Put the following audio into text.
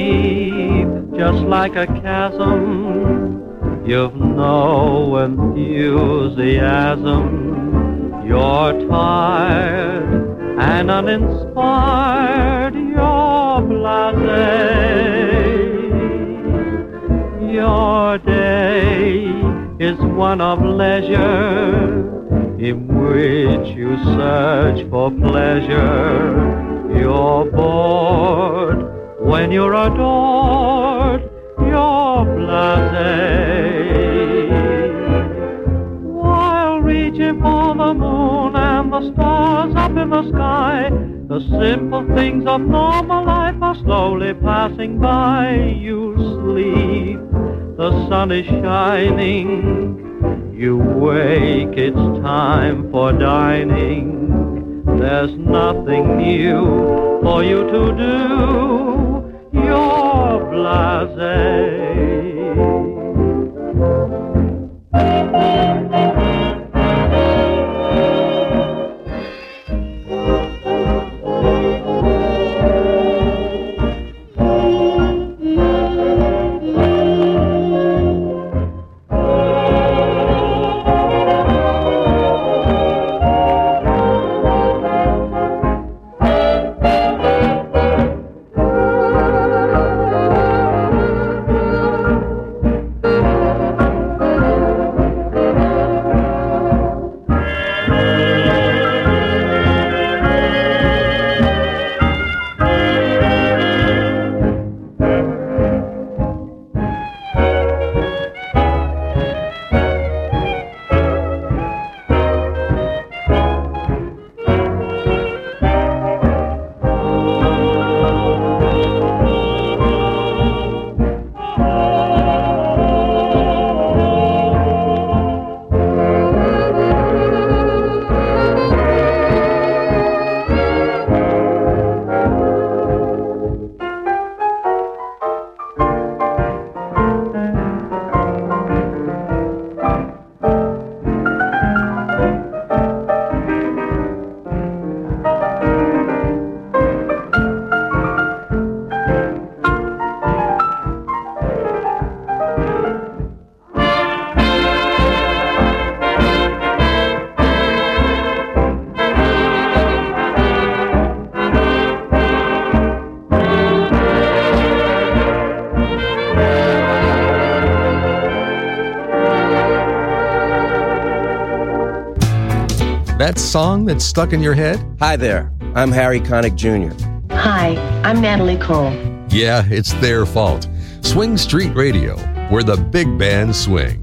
deep, just like a chasm. You've no enthusiasm. You're tired and uninspired. You're blasé. Your day is one of leisure, in which you search for pleasure. You're bored when you're adored. You're blasé. While reaching for the moon and the stars up in the sky, the simple things of normal life are slowly passing by. You sleep, the sun is shining. You wake, it's time for dining. There's nothing new for you to do. You're blasé. That song that's stuck in your head? Hi there, I'm Harry Connick Jr. Hi, I'm Natalie Cole. Yeah, it's their fault. Swing Street Radio, where the big band swing.